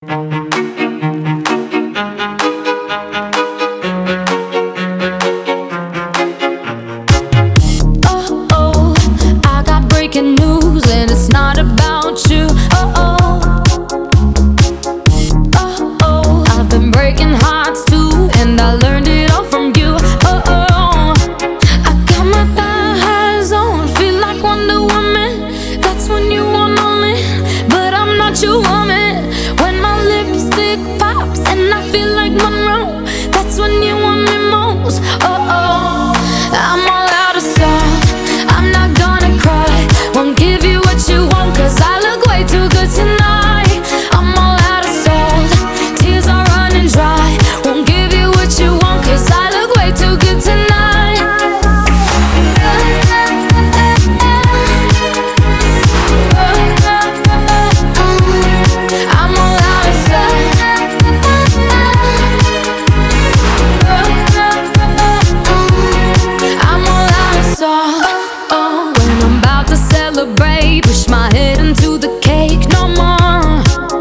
Oh, oh, I got breaking news and it's not about you. Oh, oh, oh, oh, I've been breaking hearts too, and I learned it all from you. Oh, oh, I got my thighs on, feel like Wonder Woman. That's when you want only, but I'm not your woman. When my lipstick pops and I feel like Monroe, that's when you want me most. Oh, oh, I'm all out of salt, I'm not gonna cry. Won't give you what you want, cause I look way too good tonight. I'm all out of salt, tears are running dry. Won't give you what you want, cause I look way too good tonight. I'm all out of salt, I'm all out of salt. Oh, when I'm about to celebrate, push my head into the cake no more.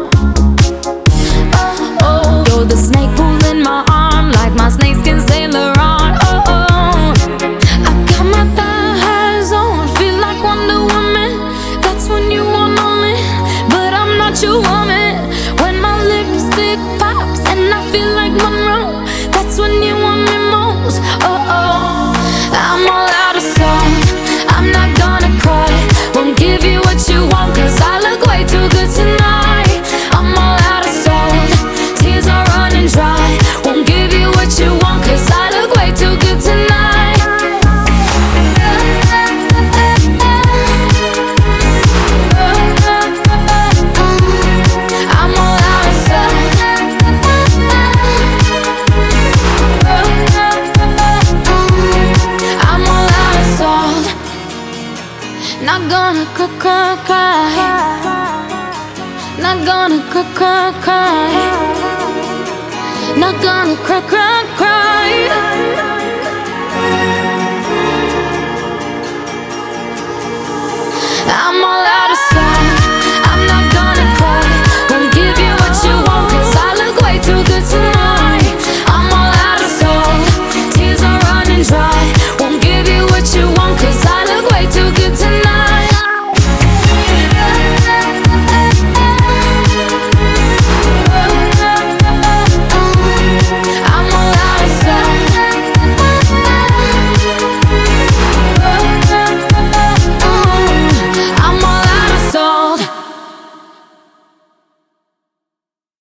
Oh, oh, you're the snake pulling my arm like my snakeskin Sailor on. Oh, oh, I got my thighs on, feel like Wonder Woman. That's when you want only, but I'm not your woman. When my lipstick pops and I feel like Monroe, that's when you want me most. Oh, oh, I'm all out of salt, I'm not gonna cry. Won't give you what you want, cause I look way too good tonight. I'm all out of salt, tears are running dry. Won't give you what you want, cause I look way too good tonight. I'm all out of salt, I'm all out of salt. Not gonna cry, cry, cry. Not gonna cry, cry, cry. Not gonna cry, cry, cry. I'm all out of salt.